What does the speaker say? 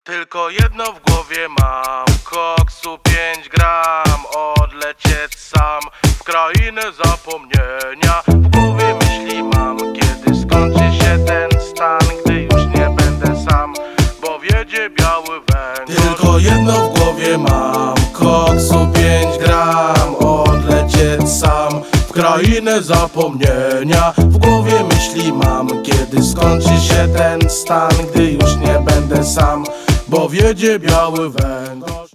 Tylko jedno w głowie mam, koksu 5 gram. Odlecieć sam w krainę zapomnienia. W głowie myśli mam, kiedy skończy się ten stan, gdy już nie będę sam, bo wiedzie biały węgorz. Tylko jedno w głowie mam, koksu 5 gram. Odlecieć sam w krainę zapomnienia. W głowie myśli mam, kiedy skończy się ten stan, gdy już nie będę sam, bo wiedzie biały węgorz.